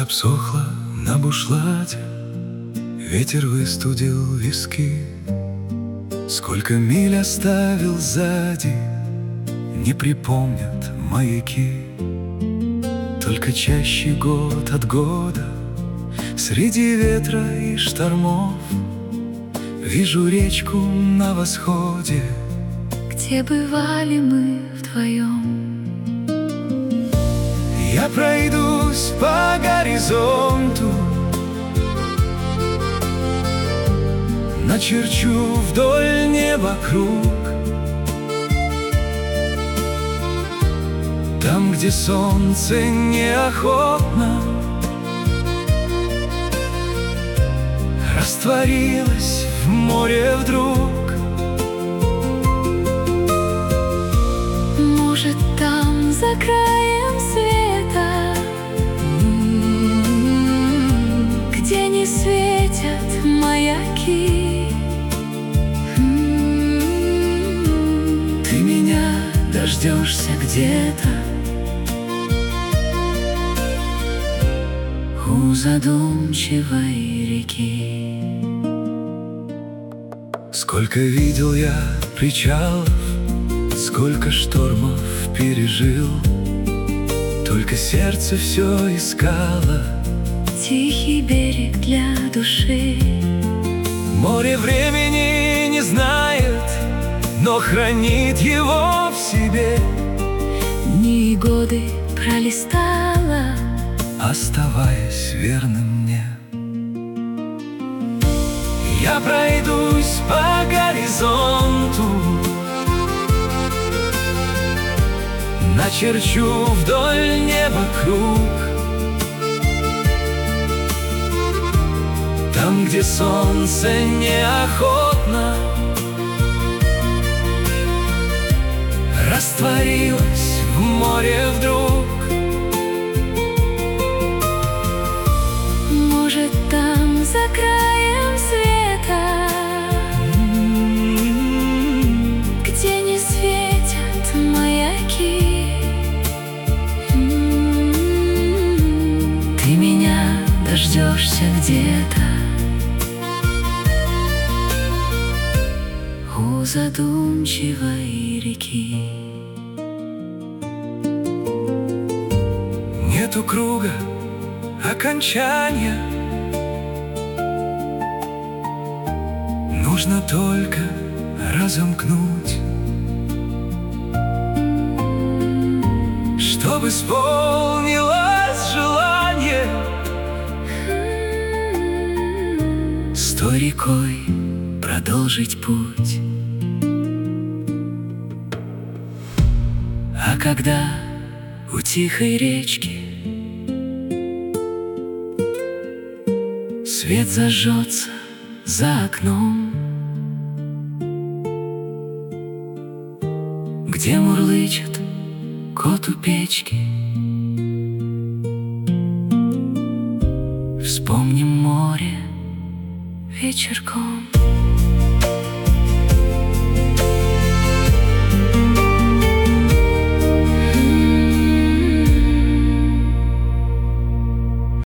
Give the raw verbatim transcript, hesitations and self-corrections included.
обсохла на бушлате, ветер выстудил виски. Сколько миль оставил сзади, не припомнят маяки. Только чаще год от года, среди ветра и штормов, вижу речку на восходе, где бывали мы вдвоем. Я пройдусь по горизонту, начерчу вдоль неба круг. Там, где солнце неохотно растворилось в море вдруг. Может, там за краем света, где не светят маяки, ты меня дождешься где-то у задумчивой реки. Сколько видел я причалов, сколько штормов пережил, только сердце все искало тихий берег для души. Море времени не знает, но хранит его в себе. Дни и годы пролистала, оставаясь верным мне. Я пройдусь по горизонту, начерчу вдоль неба круг. Там, где солнце неохотно растворилось в море вдруг. Может, там за краем света, где не светят маяки, ты меня дождешься где-то у задумчивой реки. Нету круга окончания, нужно только разомкнуть, чтобы исполнилось желание с той рекой продолжить путь. А когда у тихой речки свет зажжется за окном, где мурлычет кот у печки, вспомним море вечерком.